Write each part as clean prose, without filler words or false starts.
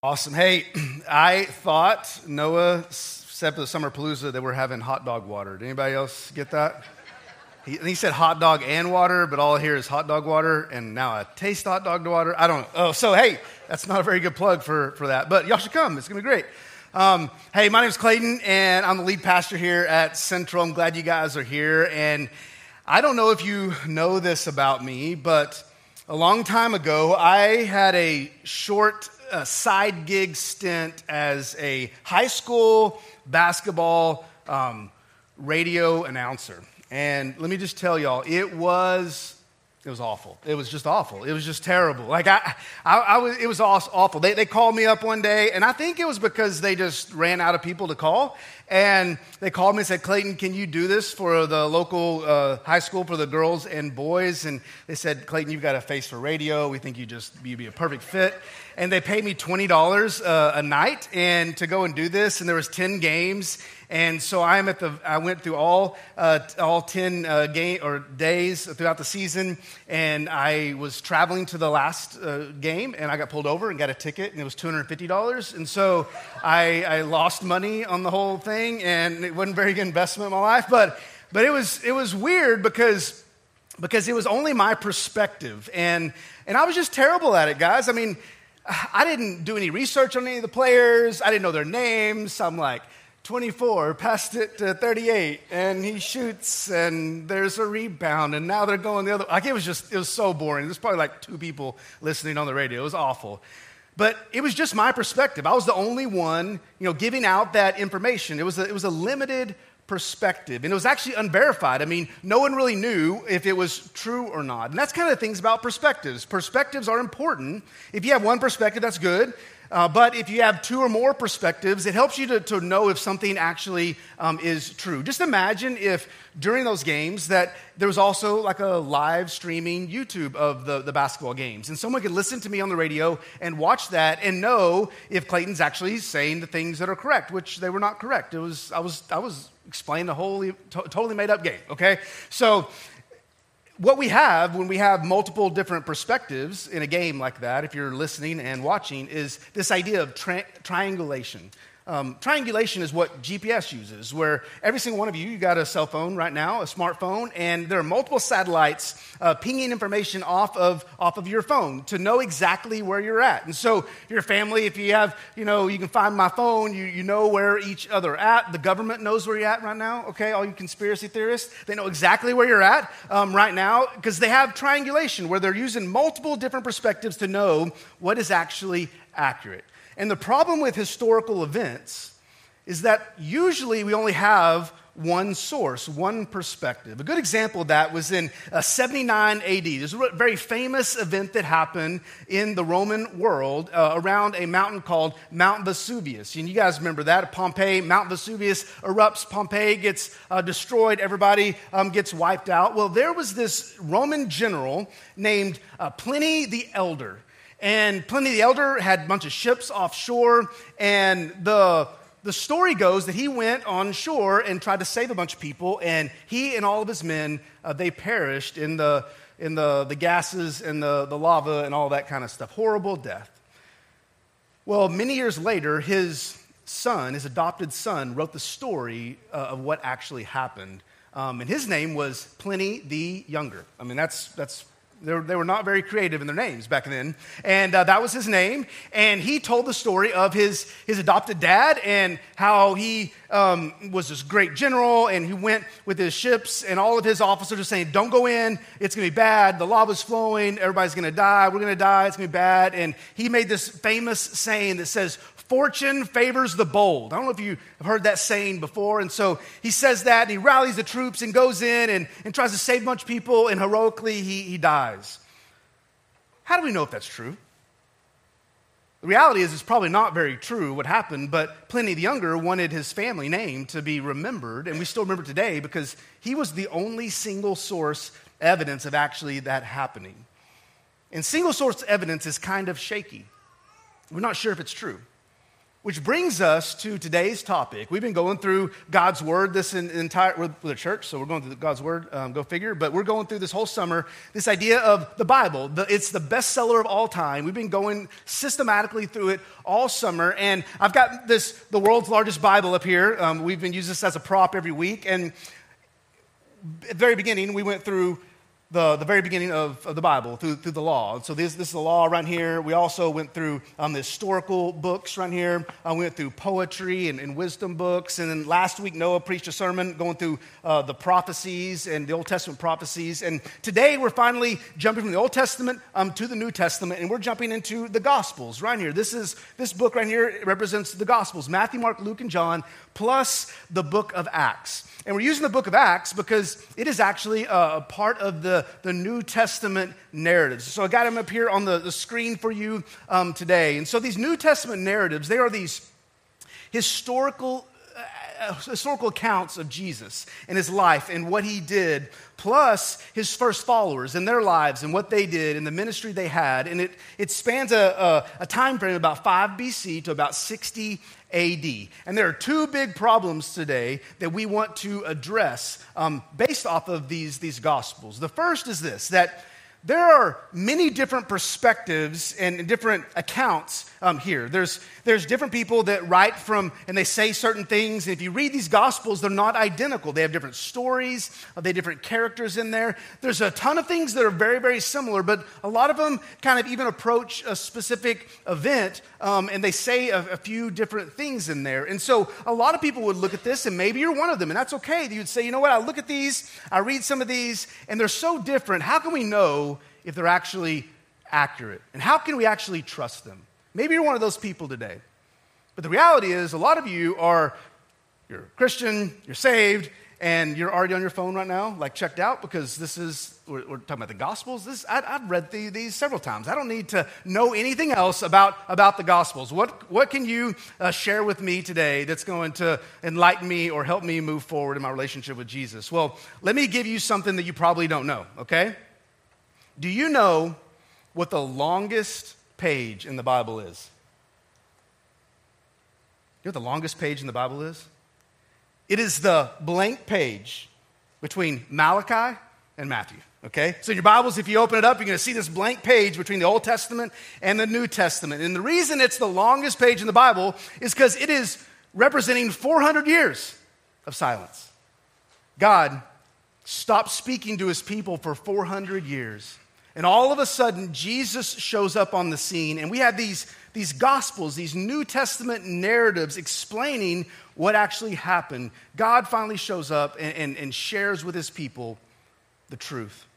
Awesome. Hey, I thought Noah said for the Summer Palooza that we're having hot dog water. Did anybody else get that? He said hot dog and water, but all I hear is hot dog water, and now I taste hot dog water. I don't know. Oh, so hey, that's not a very good plug for that, but y'all should come. It's going to be great. Hey, my name's Clayton, and I'm the lead pastor here at Central. I'm glad you guys are here, and I don't know if you know this about me, but a long time ago, I had a short side gig stint as a high school basketball radio announcer. And let me just tell y'all, it was awful. It was just awful. It was just terrible. Like it was awful. They called me up one day, and I think it was because they just ran out of people to call. And they called me and said, Clayton, can you do this for the local high school for the girls and boys? And they said, Clayton, you've got a face for radio. We think you'd be a perfect fit. And they paid me $20 a night and to go and do this. And there was 10 games. And so I went through all 10 days throughout the season, and I was traveling to the last game, and I got pulled over and got a ticket, and it was $250. And so I lost money on the whole thing, and it wasn't a very good investment in my life. But it was weird because it was only my perspective, and I was just terrible at it, guys. I mean, I didn't do any research on any of the players. I didn't know their names. I'm like, 24, passed it to 38, and he shoots, and there's a rebound, and now they're going the other. Like, it was so boring. There's probably like 2 people listening on the radio. It was awful. But it was just my perspective. I was the only one, giving out that information. It was a limited perspective, and it was actually unverified. I mean, no one really knew if it was true or not. And that's kind of the things about perspectives. Perspectives are important. If you have one perspective, that's good. But if you have 2 or more perspectives, it helps you to know if something actually is true. Just imagine if during those games that there was also like a live streaming YouTube of the basketball games. And someone could listen to me on the radio and watch that and know if Clayton's actually saying the things that are correct, which they were not correct. I was explaining a totally made up game, okay? So what we have when we have multiple different perspectives in a game like that, if you're listening and watching, is this idea of triangulation. Triangulation is what GPS uses, where every single one of you got a cell phone right now, a smartphone, and there are multiple satellites pinging information off of your phone to know exactly where you're at. And so your family, if you have, you can find my phone, you know where each other are at. The government knows where you're at right now, okay? All you conspiracy theorists, they know exactly where you're at right now because they have triangulation where they're using multiple different perspectives to know what is actually accurate. And the problem with historical events is that usually we only have one source, one perspective. A good example of that was in 79 AD. There's a very famous event that happened in the Roman world around a mountain called Mount Vesuvius. And you guys remember that, Pompeii, Mount Vesuvius erupts, Pompeii gets destroyed, everybody gets wiped out. Well, there was this Roman general named Pliny the Elder. And Pliny the Elder had a bunch of ships offshore, and the story goes that he went on shore and tried to save a bunch of people, and he and all of his men, they perished in the gases and the lava and all that kind of stuff. Horrible death. Well, many years later, his adopted son, wrote the story of what actually happened. And his name was Pliny the Younger. I mean, they were not very creative in their names back then. And that was his name. And he told the story of his adopted dad and how he was this great general, and he went with his ships, and all of his officers are saying, don't go in, it's going to be bad, the lava's flowing, everybody's going to die, we're going to die, it's going to be bad. And he made this famous saying that says, fortune favors the bold. I don't know if you have heard that saying before. And so he says that, and he rallies the troops and goes in and tries to save a bunch of people, and heroically he dies. How do we know if that's true? The reality is it's probably not very true what happened, but Pliny the Younger wanted his family name to be remembered, and we still remember today because he was the only single source evidence of actually that happening. And single source evidence is kind of shaky. We're not sure if it's true. Which brings us to today's topic. We've been going through God's Word we're a church, so we're going through God's Word, go figure, but we're going through this whole summer, this idea of the Bible. It's the bestseller of all time. We've been going systematically through it all summer, and I've got the world's largest Bible up here. We've been using this as a prop every week, and at the very beginning, we went through the very beginning of the Bible, through the law. So this is the law right here. We also went through the historical books right here. We went through poetry and wisdom books. And then last week, Noah preached a sermon going through the prophecies and the Old Testament prophecies. And today, we're finally jumping from the Old Testament to the New Testament, and we're jumping into the Gospels right here. This book right here represents the Gospels, Matthew, Mark, Luke, and John, plus the book of Acts. And we're using the book of Acts because it is actually a part of the New Testament narratives. So I got them up here on the screen for you today. And so these New Testament narratives, they are these historical accounts of Jesus and his life and what he did, plus his first followers and their lives and what they did and the ministry they had. And it spans a time frame about 5 BC to about 60 AD. And there are two big problems today that we want to address based off of these Gospels. The first is this, that there are many different perspectives and different accounts here. There's different people that write from, and they say certain things. And if you read these Gospels, they're not identical. They have different stories. They have different characters in there. There's a ton of things that are very, very similar, but a lot of them kind of even approach a specific event, and they say a few different things in there. And so a lot of people would look at this, and maybe you're one of them, and that's okay. You'd say, you know what, I look at these, I read some of these, and they're so different. How can we know if they're actually accurate? And how can we actually trust them? Maybe you're one of those people today. But the reality is, a lot of you you're a Christian, you're saved, and you're already on your phone right now, like checked out, because we're talking about the Gospels. I've read these several times. I don't need to know anything else about the Gospels. What can you share with me today that's going to enlighten me or help me move forward in my relationship with Jesus? Well, let me give you something that you probably don't know, okay? Do you know what the longest page in the Bible is? You know what the longest page in the Bible is? It is the blank page between Malachi and Matthew, okay? So your Bibles, if you open it up, you're going to see this blank page between the Old Testament and the New Testament. And the reason it's the longest page in the Bible is because it is representing 400 years of silence. God stopped speaking to his people for 400 years. And all of a sudden, Jesus shows up on the scene, and we have these Gospels, these New Testament narratives explaining what actually happened. God finally shows up and shares with his people the truth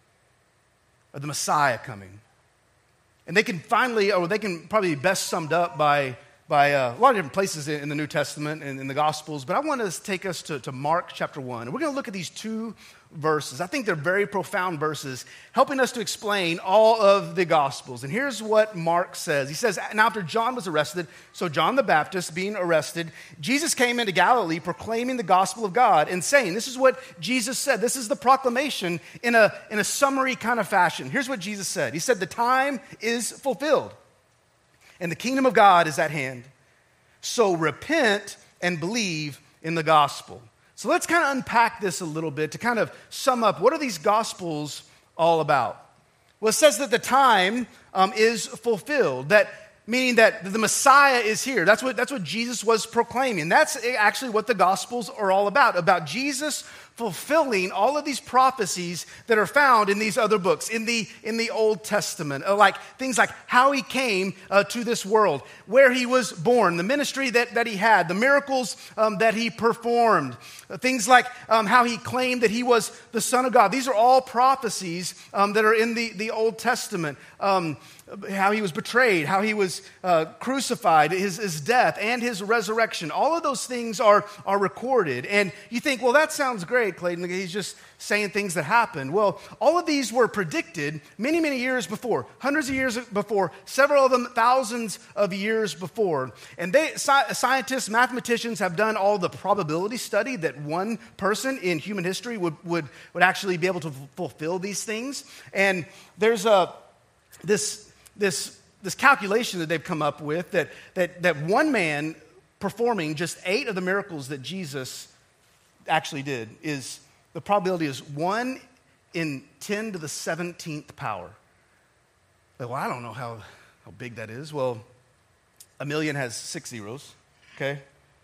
of the Messiah coming. And they can probably be best summed up by a lot of different places in the New Testament and in the Gospels, but I want to take us to Mark chapter 1. And we're going to look at these two verses. I think they're very profound verses, helping us to explain all of the Gospels. And here's what Mark says. He says, now after John was arrested, so John the Baptist being arrested, Jesus came into Galilee proclaiming the gospel of God and saying, this is what Jesus said. This is the proclamation in a summary kind of fashion. Here's what Jesus said. He said, the time is fulfilled and the kingdom of God is at hand. So repent and believe in the gospel. So let's kind of unpack this a little bit to kind of sum up, what are these Gospels all about? Well, it says that the time is fulfilled, meaning that the Messiah is here. That's what Jesus was proclaiming. That's actually what the Gospels are all about Jesus fulfilling all of these prophecies that are found in these other books, in the Old Testament, like things like how he came to this world, where he was born, the ministry that he had, the miracles that he performed, things like how he claimed that he was the Son of God. These are all prophecies that are in the Old Testament. How he was betrayed, how he was crucified, his death, and his resurrection. All of those things are recorded. And you think, well, that sounds great, Clayton. He's just saying things that happened. Well, all of these were predicted many, many years before, hundreds of years before, several of them thousands of years before. And scientists, mathematicians have done all the probability study that one person in human history would actually be able to fulfill these things. And there's this calculation that they've come up with that one man performing just 8 of the miracles that Jesus actually did, is the probability is 1 in 10 to the 17th power. Like, well, I don't know how big that is. Well, a million has 6 zeros, okay?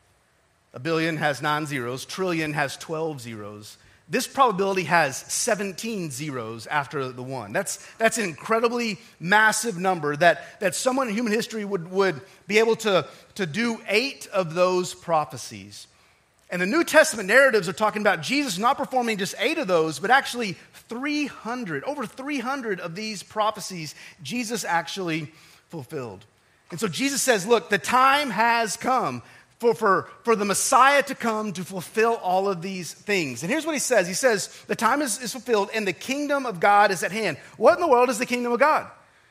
A billion has 9 zeros. Trillion has 12 zeros. This probability has 17 zeros after the 1. That's an incredibly massive number that someone in human history would be able to do 8 of those prophecies. And the New Testament narratives are talking about Jesus not performing just 8 of those, but actually 300, over 300 of these prophecies Jesus actually fulfilled. And so Jesus says, look, the time has come for the Messiah to come to fulfill all of these things. And here's what he says. He says, the time is fulfilled and the kingdom of God is at hand. What in the world is the kingdom of God?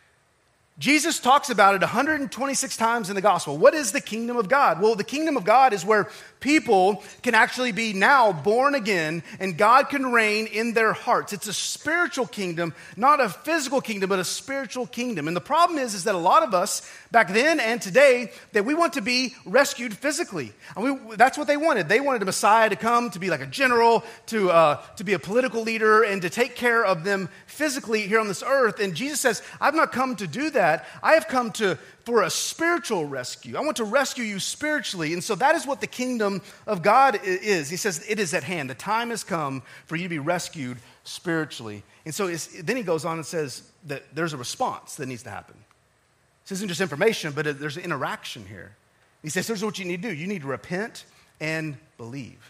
Jesus talks about it 126 times in the gospel. What is the kingdom of God? Well, the kingdom of God is where people can actually be now born again and God can reign in their hearts. It's a spiritual kingdom, not a physical kingdom, but a spiritual kingdom. And the problem is that a lot of us back then and today, that we want to be rescued physically. And that's what they wanted. They wanted a Messiah to come to be like a general, to be a political leader and to take care of them physically here on this earth. And Jesus says, I've not come to do that. I have come for a spiritual rescue. I want to rescue you spiritually. And so that is what the kingdom of God is. He says, it is at hand. The time has come for you to be rescued spiritually. And so then he goes on and says that there's a response that needs to happen. This isn't just information, but there's an interaction here. He says, here's what you need to do. You need to repent and believe.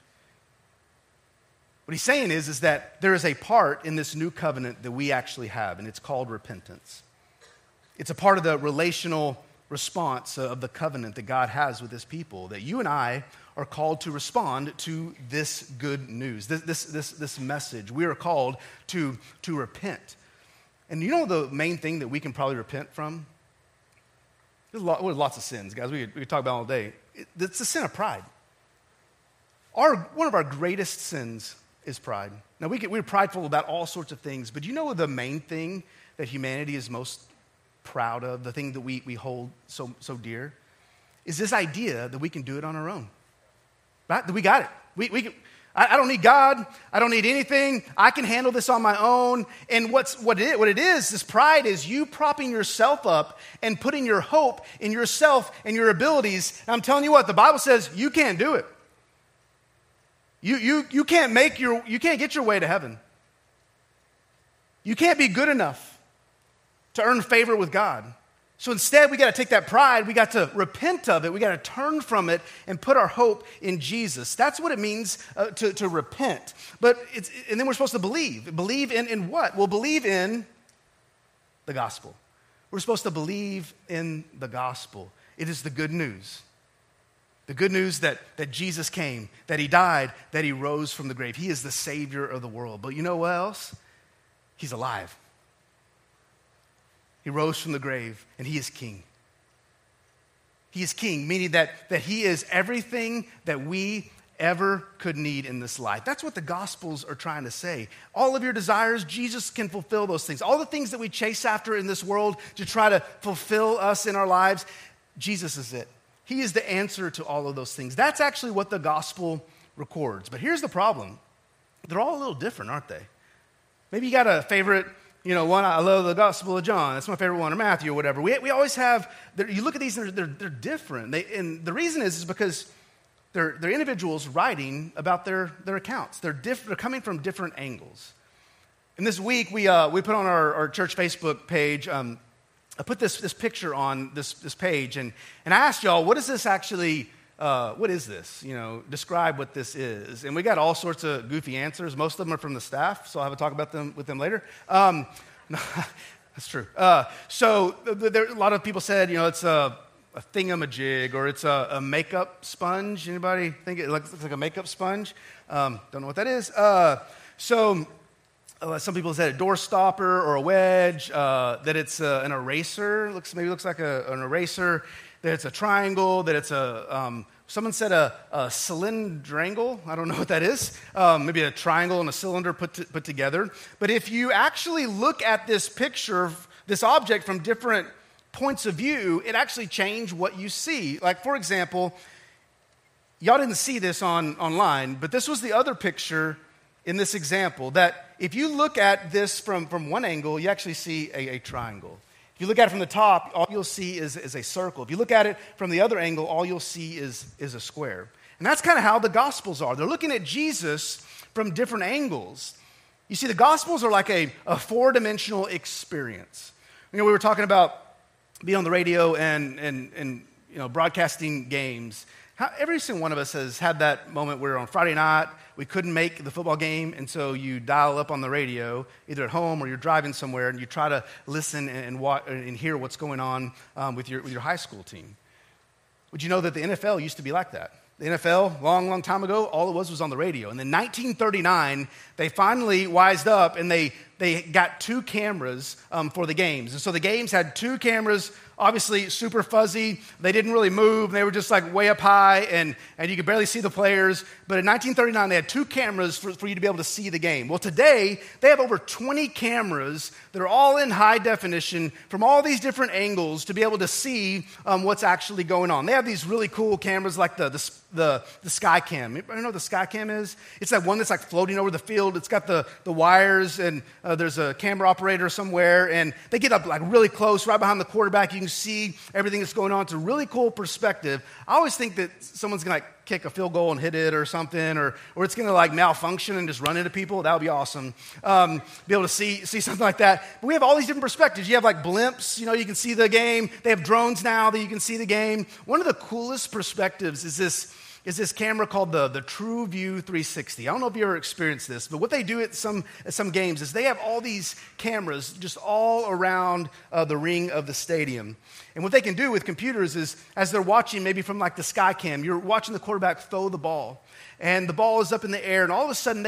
What he's saying is that there is a part in this new covenant that we actually have, and it's called repentance. It's a part of the relational response of the covenant that God has with his people, that you and I are called to respond to this good news, this message. We are called to repent. And you know the main thing that we can probably repent from? There's lots of sins, guys. We could talk about all day. It's the sin of pride. One of our greatest sins is pride. Now, we're prideful about all sorts of things, but you know the main thing that humanity is most proud of, the thing that we hold so dear, is this idea that we can do it on our own. Right? That we got it. I don't need God. I don't need anything. I can handle this on my own. And what it is, this pride is you propping yourself up and putting your hope in yourself and your abilities. And I'm telling you what, the Bible says you can't do it. You can't get your way to heaven. You can't be good enough to earn favor with God. So instead, we got to take that pride, we got to repent of it, we got to turn from it and put our hope in Jesus. That's what it means to repent. And then we're supposed to believe. Believe in what? Well, believe in the gospel. We're supposed to believe in the gospel. It is the good news. The good news that Jesus came, that he died, that he rose from the grave. He is the Savior of the world. But you know what else? He's alive. He rose from the grave, and he is king. He is king, meaning that he is everything that we ever could need in this life. That's what the Gospels are trying to say. All of your desires, Jesus can fulfill those things. All the things that we chase after in this world to try to fulfill us in our lives, Jesus is it. He is the answer to all of those things. That's actually what the Gospel records. But here's the problem. They're all a little different, aren't they? Maybe you got a favorite one. I love the Gospel of John. That's my favorite one, or Matthew, or whatever. We always have, you look at these and they're different. And the reason is because they're individuals writing about their accounts. They're coming from different angles. And this week, we put on our church Facebook page, I put this picture on this page, and I asked y'all, what is this actually, what is this? Describe what this is. And we got all sorts of goofy answers. Most of them are from the staff, so I'll have a talk about them with them later. No, that's true. So a lot of people said, it's a thingamajig, or it's a makeup sponge. Anybody think it looks like a makeup sponge? Don't know what that is. Some people said a door stopper or a wedge, that it's an eraser, maybe looks like an eraser, that it's a triangle, that it's someone said a cylindrangle. I don't know what that is. Maybe a triangle and a cylinder put together. But if you actually look at this picture, this object from different points of view, it actually changes what you see. Like, for example, y'all didn't see this online, but this was the other picture in this example, that if you look at this from one angle, you actually see a triangle. If you look at it from the top, all you'll see is a circle. If you look at it from the other angle, all you'll see is a square. And that's kind of how the Gospels are. They're looking at Jesus from different angles. You see, the Gospels are like a four-dimensional experience. We were talking about being on the radio and broadcasting games. Every single one of us has had that moment where on Friday night, we couldn't make the football game, and so you dial up on the radio, either at home or you're driving somewhere, and you try to listen and watch and hear what's going on with your high school team. Would you know that the NFL used to be like that? The NFL, long time ago, all it was on the radio. And then 1939, they finally wised up, and they got two cameras for the games. And so the games had two cameras, obviously super fuzzy. They didn't really move. They were just like way up high, and you could barely see the players. But in 1939, they had two cameras for you to be able to see the game. Well, today, they have over 20 cameras that are all in high definition from all these different angles to be able to see what's actually going on. They have these really cool cameras like the Skycam. You know what the Skycam is? It's that one that's like floating over the field. It's got the wires, and there's a camera operator somewhere, and they get up like really close, right behind the quarterback. You can see everything that's going on. It's a really cool perspective. I always think that someone's going to kick a field goal and hit it or something, or it's going to like malfunction and just run into people. That would be awesome. Be able to see something like that. But we have all these different perspectives. You have like blimps, you can see the game. They have drones now that you can see the game. One of the coolest perspectives is this camera called the TrueView 360. I don't know if you ever experienced this, but what they do at some games is they have all these cameras just all around the ring of the stadium. And what they can do with computers is, as they're watching maybe from like the Skycam, you're watching the quarterback throw the ball, and the ball is up in the air, and all of a sudden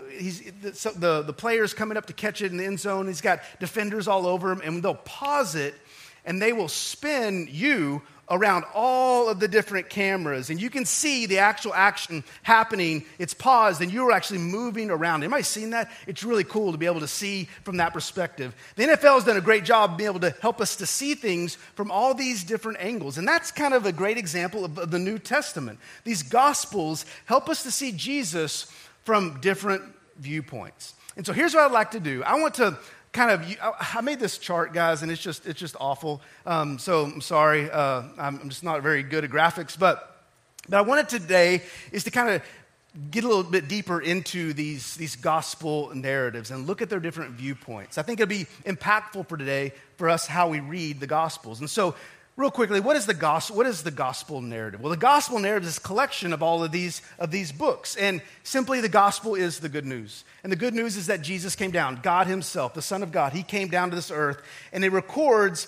the player's coming up to catch it in the end zone. He's got defenders all over him, and they'll pause it, and they will spin you around all of the different cameras, and you can see the actual action happening. It's paused, and you're actually moving around. Anybody seen that? It's really cool to be able to see from that perspective. The NFL has done a great job of being able to help us to see things from all these different angles, and that's kind of a great example of the New Testament. These Gospels help us to see Jesus from different viewpoints. And so here's what I'd like to do. I want to I made this chart, guys, and it's just awful. So I'm sorry. I'm just not very good at graphics. But I wanted today is to kind of get a little bit deeper into these gospel narratives and look at their different viewpoints. I think it'll be impactful for today for us how we read the Gospels. And so, real quickly, what is the gospel? What is the gospel narrative? Well, the gospel narrative is a collection of all of these books, and simply the gospel is the good news. And the good news is that Jesus came down, God Himself, the Son of God. He came down to this earth, and it records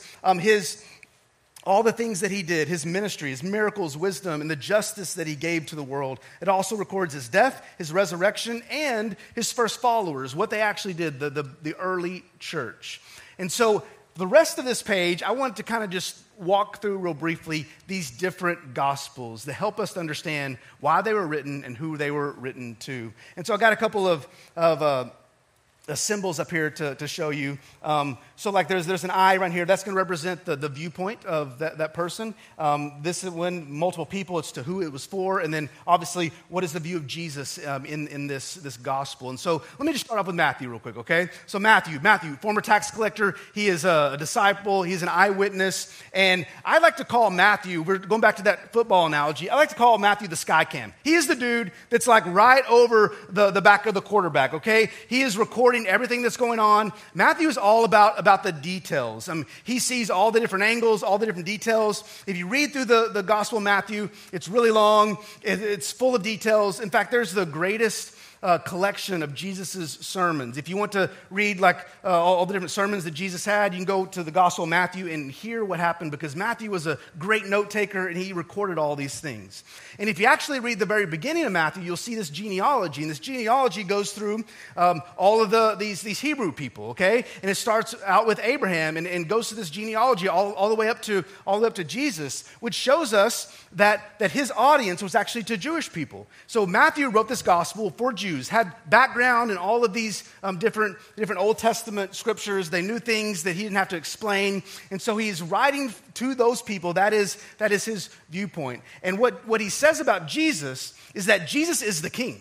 all the things that He did, His ministry, His miracles, wisdom, and the justice that He gave to the world. It also records His death, His resurrection, and His first followers, what they actually did, the early church. And so the rest of this page, I want to kind of just walk through real briefly these different Gospels to help us to understand why they were written and who they were written to. And so I got a couple of symbols up here to show you. So like there's an eye right here. That's going to represent the viewpoint of that person. This is when multiple people, it's to who it was for. And then obviously, what is the view of Jesus in this gospel? And so let me just start off with Matthew real quick, okay? So Matthew, former tax collector. He is a disciple. He's an eyewitness. And I like to call Matthew, we're going back to that football analogy, I like to call Matthew the Skycam. He is the dude that's like right over the back of the quarterback, okay? He is recording everything that's going on. Matthew is all about the details. He sees all the different angles, all the different details. If you read through the Gospel of Matthew, it's really long. It's full of details. In fact, there's the greatest collection of Jesus' sermons. If you want to read like all the different sermons that Jesus had, you can go to the Gospel of Matthew and hear what happened, because Matthew was a great note taker and he recorded all these things. And if you actually read the very beginning of Matthew, you'll see this genealogy, and this genealogy goes through all of these Hebrew people, okay? And it starts out with Abraham and goes to this genealogy all the way up to Jesus, which shows us that his audience was actually to Jewish people. So Matthew wrote this gospel for Jews, Jews, had background in all of these different Old Testament scriptures. They knew things that he didn't have to explain. And so he's writing to those people. That is his viewpoint. And what he says about Jesus is that Jesus is the king.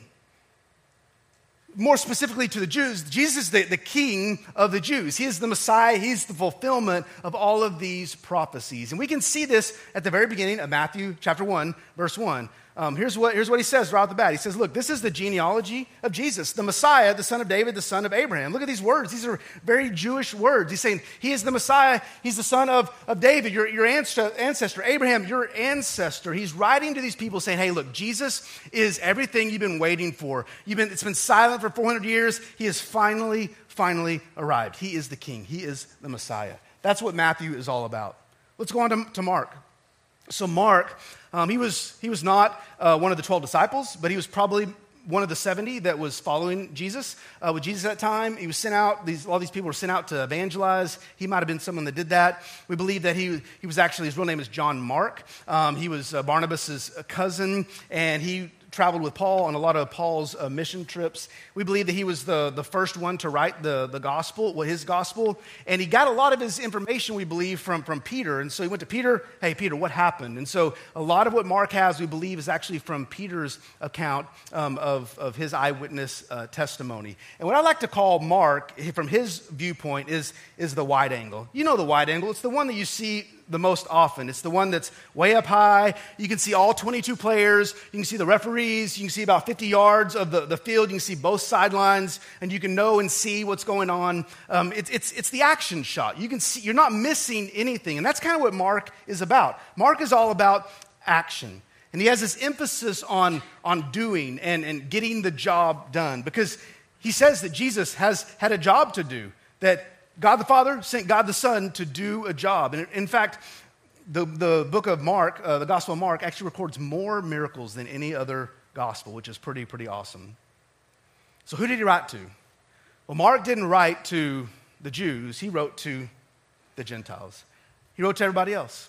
More specifically to the Jews, Jesus is the king of the Jews. He is the Messiah. He's the fulfillment of all of these prophecies. And we can see this at the very beginning of Matthew chapter 1, verse 1. Here's what he says right off the bat. He says, look, this is the genealogy of Jesus, the Messiah, the son of David, the son of Abraham. Look at these words. These are very Jewish words. He's saying he is the Messiah. He's the son of David, your ancestor, Abraham, your ancestor. He's writing to these people saying, hey, look, Jesus is everything you've been waiting for. It's been silent for 400 years. He has finally arrived. He is the king. He is the Messiah. That's what Matthew is all about. Let's go on to Mark. So Mark, he was not one of the 12 disciples, but he was probably one of the 70 that was following Jesus. With Jesus at that time, he was sent out. All these people were sent out to evangelize. He might have been someone that did that. We believe that he was actually, his real name is John Mark. He was Barnabas' cousin, and he traveled with Paul on a lot of Paul's mission trips. We believe that he was the first one to write the gospel, his gospel, and he got a lot of his information, we believe, from Peter. And so he went to Peter, hey, Peter, what happened? And so a lot of what Mark has, we believe, is actually from Peter's account of his eyewitness testimony. And what I like to call Mark, from his viewpoint, is the wide angle. You know the wide angle. It's the one that you see the most often. It's the one that's way up high. You can see all 22 players. You can see the referees. You can see about 50 yards of the field. You can see both sidelines, and you can know and see what's going on. It's the action shot. You can see, you're not missing anything, and that's kind of what Mark is about. Mark is all about action, and he has this emphasis on doing and getting the job done, because he says that Jesus has had a job to do, that God the Father sent God the Son to do a job. And in fact, the book of Mark, the Gospel of Mark, actually records more miracles than any other gospel, which is pretty awesome. So who did he write to? Well, Mark didn't write to the Jews. He wrote to the Gentiles. He wrote to everybody else.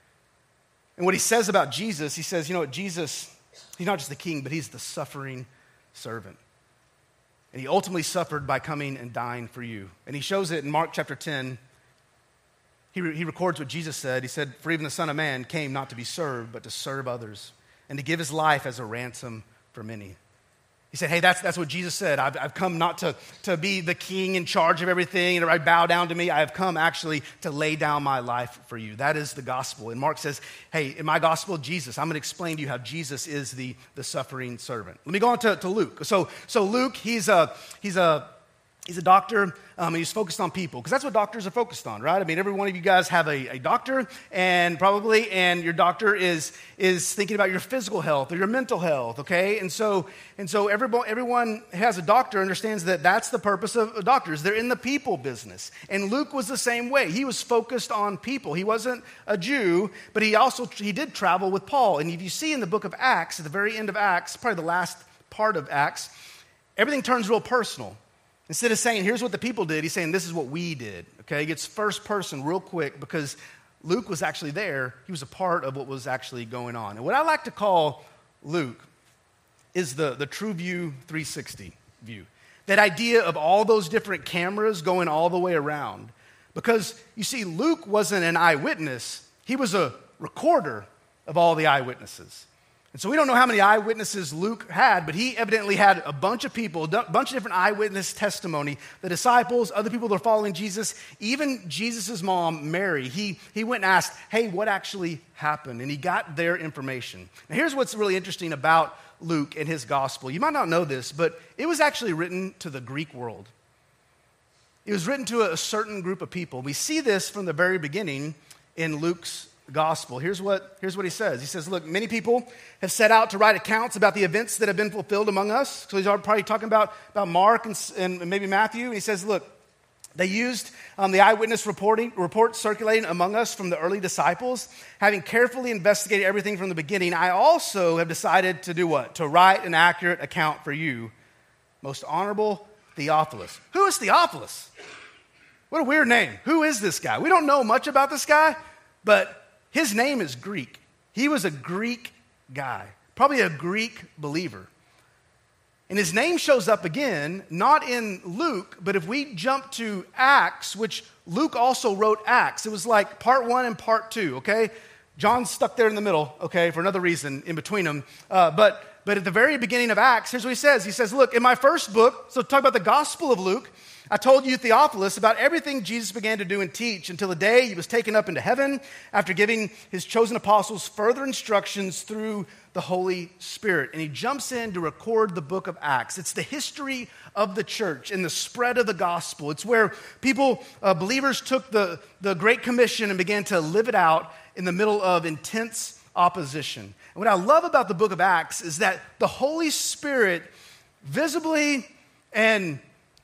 And what he says about Jesus, he says, you know what, Jesus, he's not just the king, but he's the suffering servant. And he ultimately suffered by coming and dying for you. And he shows it in Mark chapter 10. He records what Jesus said. He said, for even the Son of Man came not to be served, but to serve others, and to give his life as a ransom for many. He said, hey, that's what Jesus said. I've come not to be the king in charge of everything and everybody bow down to me. I have come actually to lay down my life for you. That is the gospel. And Mark says, hey, in my gospel, Jesus, I'm going to explain to you how Jesus is the suffering servant. Let me go on to Luke. So Luke, he's a doctor, and he's focused on people, because that's what doctors are focused on, right? I mean, every one of you guys have a doctor, and your doctor is thinking about your physical health or your mental health, okay? And so everyone who has a doctor understands that that's the purpose of doctors. They're in the people business. And Luke was the same way. He was focused on people. He wasn't a Jew, but he did travel with Paul. And if you see in the book of Acts, at the very end of Acts, probably the last part of Acts, everything turns real personal. Instead of saying, here's what the people did, he's saying, this is what we did, okay? He gets first person real quick, because Luke was actually there. He was a part of what was actually going on. And what I like to call Luke is the True View 360 view. That idea of all those different cameras going all the way around. Because, you see, Luke wasn't an eyewitness. He was a recorder of all the eyewitnesses. And so we don't know how many eyewitnesses Luke had, but he evidently had a bunch of people, a bunch of different eyewitness testimony. The disciples, other people that are following Jesus, even Jesus' mom, Mary, he went and asked, hey, what actually happened? And he got their information. Now here's what's really interesting about Luke and his gospel. You might not know this, but it was actually written to the Greek world. It was written to a certain group of people. We see this from the very beginning in Luke's gospel. Here's what he says. He says, look, many people have set out to write accounts about the events that have been fulfilled among us. So he's probably talking about Mark and maybe Matthew. And he says, look, they used the eyewitness reports circulating among us from the early disciples. Having carefully investigated everything from the beginning, I also have decided to do what? To write an accurate account for you, most honorable Theophilus. Who is Theophilus? What a weird name. Who is this guy? We don't know much about this guy, but his name is Greek. He was a Greek guy, probably a Greek believer. And his name shows up again, not in Luke, but if we jump to Acts, which Luke also wrote Acts. It was like part 1 and part 2, okay? John's stuck there in the middle, okay, for another reason in between them. But at the very beginning of Acts, here's what he says. He says, look, in my first book, so talk about the Gospel of Luke, I told you, Theophilus, about everything Jesus began to do and teach until the day he was taken up into heaven after giving his chosen apostles further instructions through the Holy Spirit. And he jumps in to record the book of Acts. It's the history of the church and the spread of the gospel. It's where people, believers took the Great Commission and began to live it out in the middle of intense opposition. And what I love about the book of Acts is that the Holy Spirit visibly and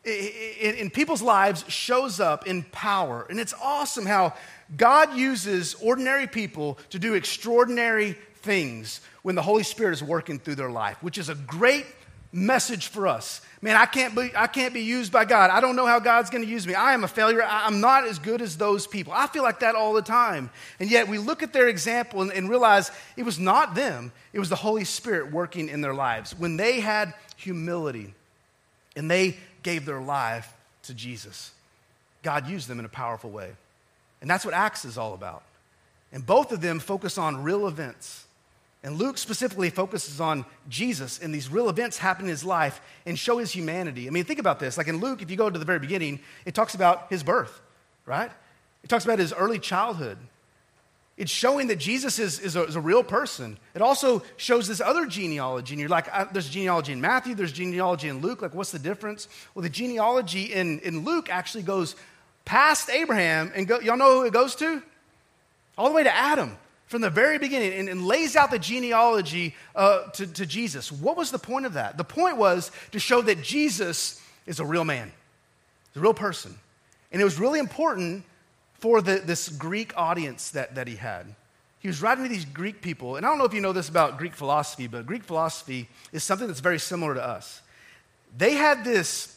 in people's lives shows up in power. And it's awesome how God uses ordinary people to do extraordinary things when the Holy Spirit is working through their life, which is a great message for us. Man, I can't be used by God. I don't know how God's going to use me. I am a failure. I'm not as good as those people. I feel like that all the time. And yet we look at their example and realize it was not them. It was the Holy Spirit working in their lives. When they had humility and they gave their life to Jesus, God used them in a powerful way. And that's what Acts is all about. And both of them focus on real events. And Luke specifically focuses on Jesus and these real events happen in his life and show his humanity. I mean, think about this. Like in Luke, if you go to the very beginning, it talks about his birth, right? It talks about his early childhood. It's showing that Jesus is a real person. It also shows this other genealogy. And you're like, there's genealogy in Matthew, there's genealogy in Luke. Like, what's the difference? Well, the genealogy in Luke actually goes past Abraham. And y'all know who it goes to? All the way to Adam. From the very beginning, and lays out the genealogy to Jesus. What was the point of that? The point was to show that Jesus is a real man, a real person. And it was really important for this Greek audience that he had. He was writing to these Greek people, and I don't know if you know this about Greek philosophy, but Greek philosophy is something that's very similar to us. They had this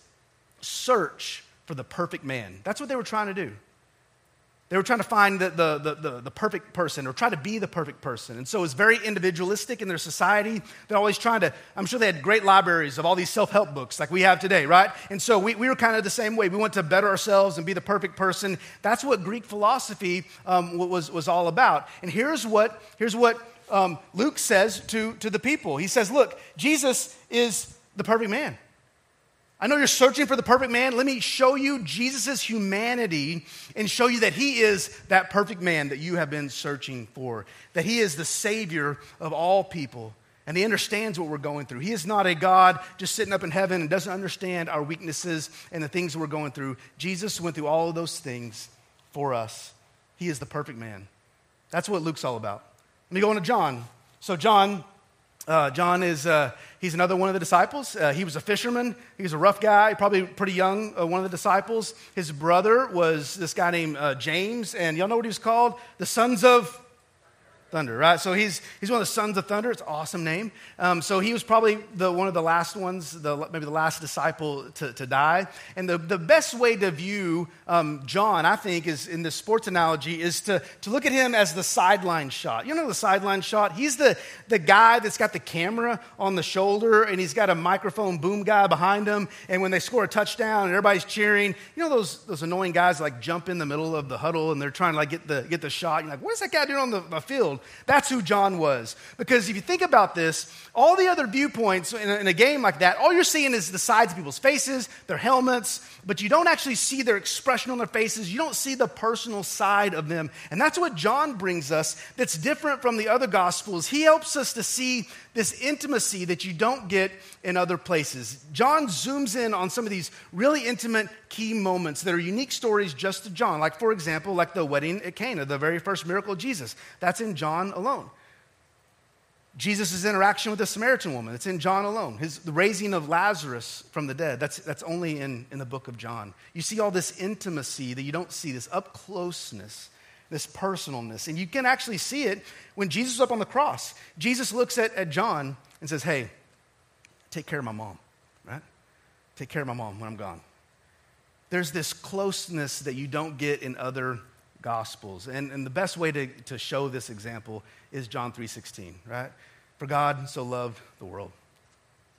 search for the perfect man. That's what they were trying to do. They were trying to find the perfect person or try to be the perfect person. And so it was very individualistic in their society. They're always trying to, I'm sure they had great libraries of all these self-help books like we have today, right? And so we were kind of the same way. We want to better ourselves and be the perfect person. That's what Greek philosophy was all about. And here's what Luke says to the people. He says, look, Jesus is the perfect man. I know you're searching for the perfect man. Let me show you Jesus' humanity and show you that he is that perfect man that you have been searching for, that he is the Savior of all people, and he understands what we're going through. He is not a God just sitting up in heaven and doesn't understand our weaknesses and the things that we're going through. Jesus went through all of those things for us. He is the perfect man. That's what Luke's all about. Let me go on to John. So John is, he's another one of the disciples. He was a fisherman. He was a rough guy, probably pretty young, one of the disciples. His brother was this guy named James, and y'all know what he was called? The sons of Thunder, right? So he's one of the sons of thunder. It's an awesome name. So he was probably one of the last ones, maybe the last disciple to die. And the best way to view John, I think, is in the sports analogy, is to look at him as the sideline shot. You know the sideline shot? He's the guy that's got the camera on the shoulder, and he's got a microphone boom guy behind him. And when they score a touchdown and everybody's cheering, you know those annoying guys that, like, jump in the middle of the huddle and they're trying to like get the shot. You're like, what is that guy doing on the field? That's who John was. Because if you think about this, all the other viewpoints in a game like that, all you're seeing is the sides of people's faces, their helmets, but you don't actually see their expression on their faces. You don't see the personal side of them. And that's what John brings us that's different from the other Gospels. He helps us to see this intimacy that you don't get in other places. John zooms in on some of these really intimate key moments that are unique stories just to John. Like, for example, like the wedding at Cana, the very first miracle of Jesus. That's in John alone. Jesus' interaction with the Samaritan woman, it's in John alone. The raising of Lazarus from the dead, that's only in the book of John. You see all this intimacy that you don't see, this up-closeness, this personalness. And you can actually see it when Jesus is up on the cross. Jesus looks at John and says, hey, take care of my mom, right? Take care of my mom when I'm gone. There's this closeness that you don't get in other Gospels. And the best way to show this example is John 3:16, right? For God so loved the world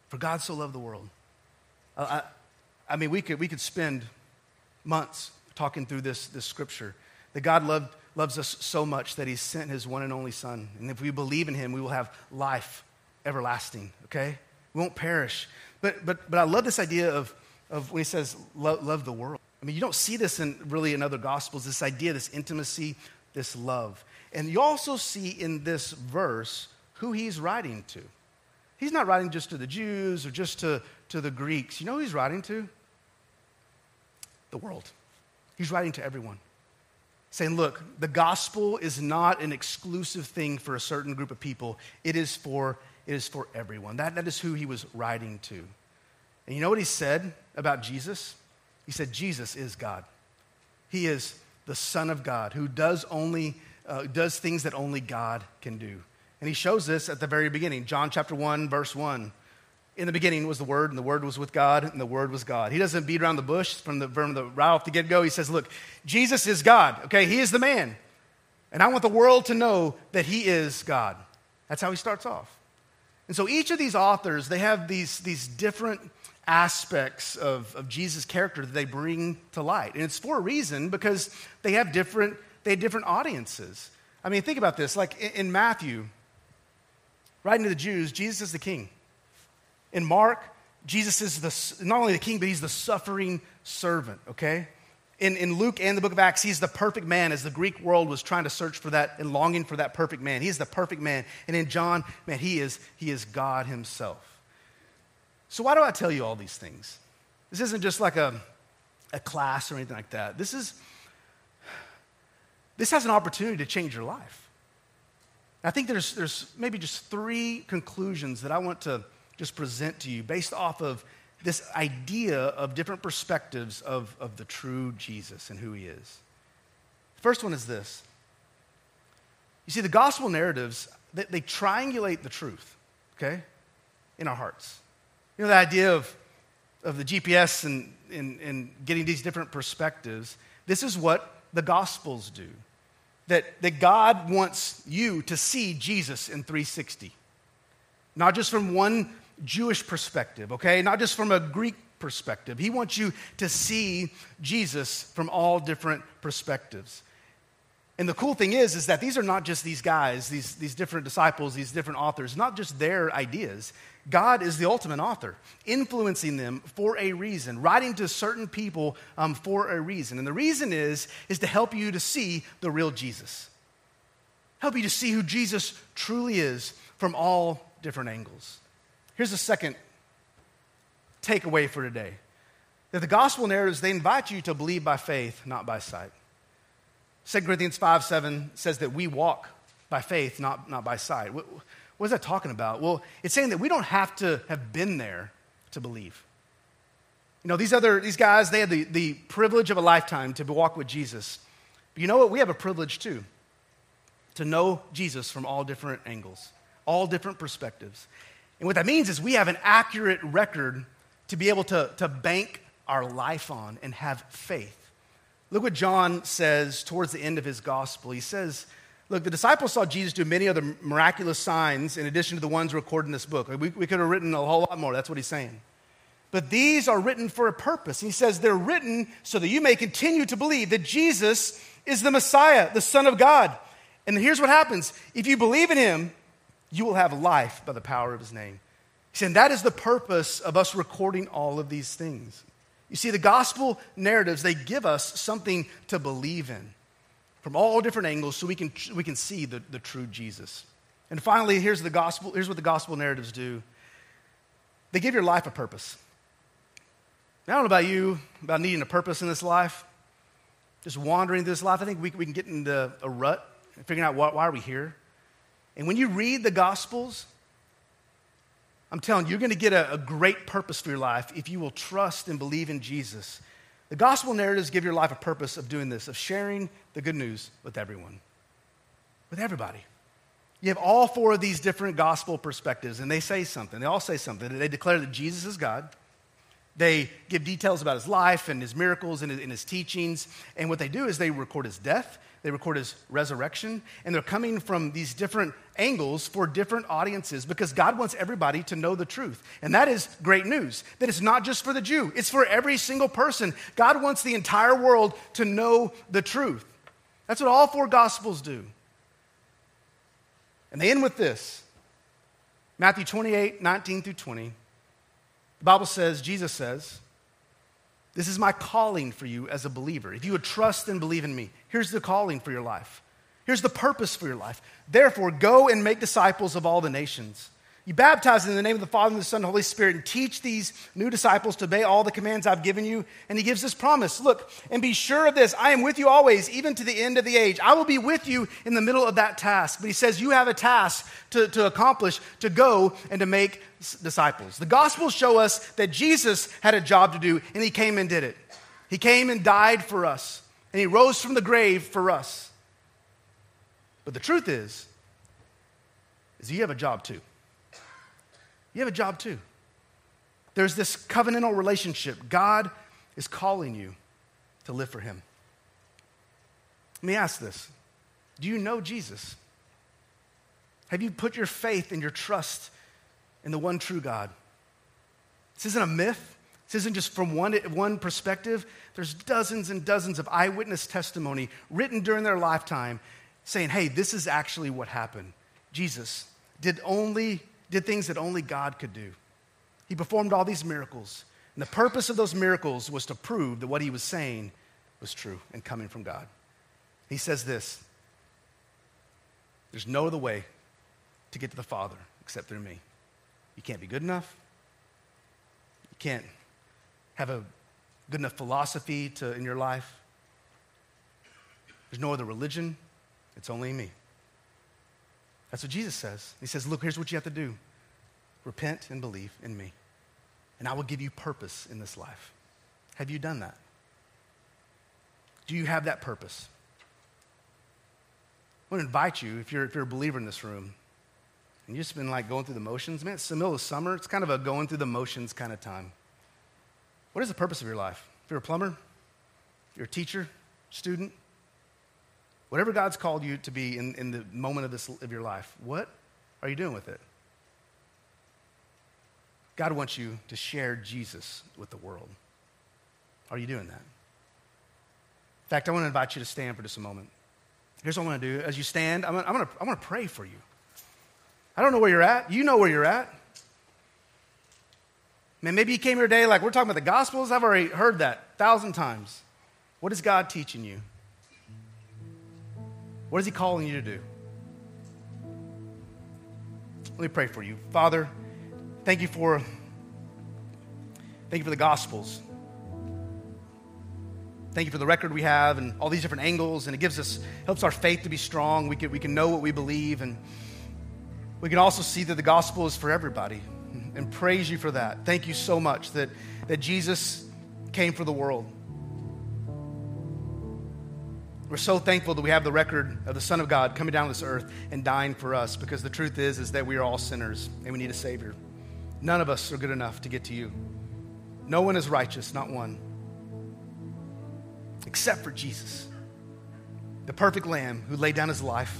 For God so loved the world. I mean, we could spend months talking through this scripture, that God loves us so much that he sent his one and only son. And if we believe in him, we will have life everlasting, okay? We won't perish. But I love this idea of when he says love the world. I mean, you don't see this in other gospels, this idea, this intimacy, this love. And you also see in this verse who he's writing to. He's not writing just to the Jews or just to the Greeks. You know who he's writing to? The world. He's writing to everyone. Saying, look, the gospel is not an exclusive thing for a certain group of people. It is for everyone. That is who he was writing to. And you know what he said about Jesus? He said, Jesus is God. He is the Son of God who does things that only God can do. And he shows this at the very beginning. John chapter 1, verse 1. In the beginning was the Word, and the Word was with God, and the Word was God. He doesn't beat around the bush from the right off the get-go. He says, look, Jesus is God, okay? He is the man. And I want the world to know that he is God. That's how he starts off. And so each of these authors, they have these different aspects of Jesus' character that they bring to light. And it's for a reason, because they have different audiences. I mean, think about this. Like in Matthew, writing to the Jews, Jesus is the king. In Mark, Jesus is not only the king, but he's the suffering servant, okay? In Luke and the book of Acts, he's the perfect man, as the Greek world was trying to search for that and longing for that perfect man. He's the perfect man. And in John, man, he is God himself. So why do I tell you all these things? This isn't just like a class or anything like that. This has an opportunity to change your life. I think there's maybe just 3 conclusions that I want to just present to you based off of this idea of different perspectives of the true Jesus and who he is. The first one is this. You see, the gospel narratives, they triangulate the truth, okay, in our hearts. You know, the idea of the GPS and getting these different perspectives, this is what the gospels do. That God wants you to see Jesus in 360. Not just from one Jewish perspective, okay? Not just from a Greek perspective. He wants you to see Jesus from all different perspectives. And the cool thing is that these are not just these guys, these different disciples, these different authors, not just their ideas. God is the ultimate author, influencing them for a reason, writing to certain people for a reason. And the reason is to help you to see the real Jesus. Help you to see who Jesus truly is from all different angles. Here's the second takeaway for today. That the gospel narratives, they invite you to believe by faith, not by sight. 2 Corinthians 5:7 says that we walk by faith, not by sight. What is that talking about? Well, it's saying that we don't have to have been there to believe. You know, these guys, they had the privilege of a lifetime to walk with Jesus. But you know what? We have a privilege too, to know Jesus from all different angles, all different perspectives. And what that means is we have an accurate record to be able to bank our life on and have faith. Look what John says towards the end of his gospel. He says, look, the disciples saw Jesus do many other miraculous signs in addition to the ones recorded in this book. We could have written a whole lot more. That's what he's saying. But these are written for a purpose. He says they're written so that you may continue to believe that Jesus is the Messiah, the Son of God. And here's what happens. If you believe in him, you will have life by the power of his name. He said that is the purpose of us recording all of these things. You see, the gospel narratives, they give us something to believe in from all different angles so we can see the true Jesus. And finally, here's what the gospel narratives do. They give your life a purpose. Now, I don't know about you, about needing a purpose in this life, just wandering through this life. I think we can get into a rut and figuring out why are we here. And when you read the Gospels, I'm telling you, you're going to get a great purpose for your life if you will trust and believe in Jesus. The gospel narratives give your life a purpose of doing this, of sharing the good news with everyone, with everybody. You have all 4 of these different gospel perspectives, and they say something. They all say something. They declare that Jesus is God, They give details about his life and his miracles and his teachings. And what they do is they record his death, they record his resurrection, and they're coming from these different angles for different audiences because God wants everybody to know the truth. And that is great news, that it's not just for the Jew, it's for every single person. God wants the entire world to know the truth. That's what all four Gospels do. And they end with this. Matthew 28, 19 through 20. The Bible says, Jesus says, this is my calling for you as a believer. If you would trust and believe in me, here's the calling for your life. Here's the purpose for your life. Therefore, go and make disciples of all the nations. You baptize in the name of the Father, and the Son, and the Holy Spirit, and teach these new disciples to obey all the commands I've given you. And he gives this promise. Look, and be sure of this, I am with you always, even to the end of the age. I will be with you in the middle of that task. But he says you have a task to accomplish, to go and to make disciples. The Gospels show us that Jesus had a job to do, and he came and did it. He came and died for us, and he rose from the grave for us. But the truth is you have a job too. You have a job too. There's this covenantal relationship. God is calling you to live for him. Let me ask this. Do you know Jesus? Have you put your faith and your trust in the one true God? This isn't a myth. This isn't just from one perspective. There's dozens and dozens of eyewitness testimony written during their lifetime saying, hey, this is actually what happened. Jesus did things that only God could do. He performed all these miracles. And the purpose of those miracles was to prove that what he was saying was true and coming from God. He says this, there's no other way to get to the Father except through me. You can't be good enough. You can't have a good enough philosophy in your life. There's no other religion. It's only me. That's what Jesus says. He says, look, here's what you have to do. Repent and believe in me, and I will give you purpose in this life. Have you done that? Do you have that purpose? I want to invite you, if you're a believer in this room, and you've just been like going through the motions, man, it's the middle of summer. It's kind of a going through the motions kind of time. What is the purpose of your life? If you're a plumber, you're a teacher, student, whatever God's called you to be in the moment of your life, what are you doing with it? God wants you to share Jesus with the world. Are you doing that? In fact, I want to invite you to stand for just a moment. Here's what I'm going to do. As you stand, I'm going to pray for you. I don't know where you're at. You know where you're at. Man, maybe you came here today like we're talking about the Gospels. I've already heard that 1,000 times. What is God teaching you? What is he calling you to do? Let me pray for you. Father, thank you for the Gospels. Thank you for the record we have and all these different angles, and it helps our faith to be strong. We can know what we believe, and we can also see that the gospel is for everybody, and praise you for that. Thank you so much that Jesus came for the world. We're so thankful that we have the record of the Son of God coming down to this earth and dying for us, because the truth is that we are all sinners and we need a Savior. None of us are good enough to get to you. No one is righteous, not one, except for Jesus, the perfect Lamb who laid down his life,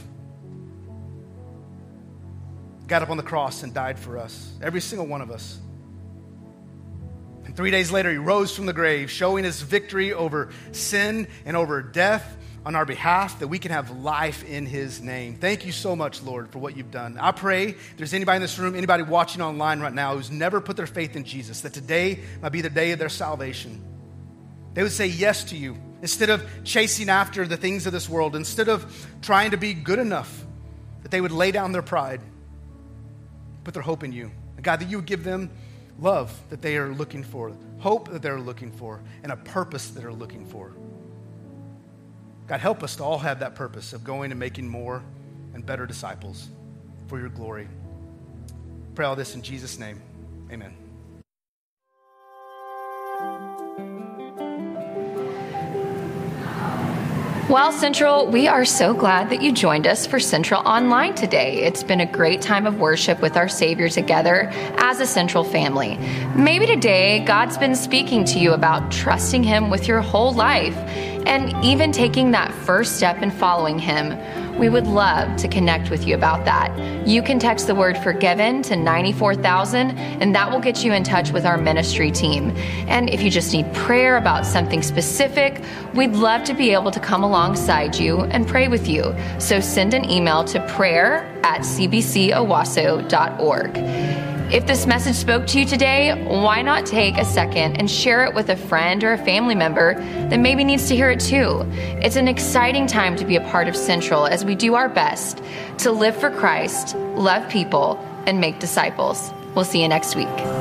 got up on the cross and died for us, every single one of us. And 3 days later, he rose from the grave, showing his victory over sin and over death on our behalf, that we can have life in his name. Thank you so much, Lord, for what you've done. I pray if there's anybody in this room, anybody watching online right now who's never put their faith in Jesus, that today might be the day of their salvation. They would say yes to you instead of chasing after the things of this world, instead of trying to be good enough, that they would lay down their pride, put their hope in you. And God, that you would give them love that they are looking for, hope that they're looking for, and a purpose that they're looking for. God, help us to all have that purpose of going and making more and better disciples for your glory. Pray all this in Jesus' name. Amen. Well, Central, we are so glad that you joined us for Central Online today. It's been a great time of worship with our Savior together as a Central family. Maybe today God's been speaking to you about trusting Him with your whole life and even taking that first step in following Him. We would love to connect with you about that. You can text the word forgiven to 94,000, and that will get you in touch with our ministry team. And if you just need prayer about something specific, we'd love to be able to come alongside you and pray with you. So send an email to prayer@cbcowasso.org. If this message spoke to you today, why not take a second and share it with a friend or a family member that maybe needs to hear it too? It's an exciting time to be a part of Central as we do our best to live for Christ, love people, and make disciples. We'll see you next week.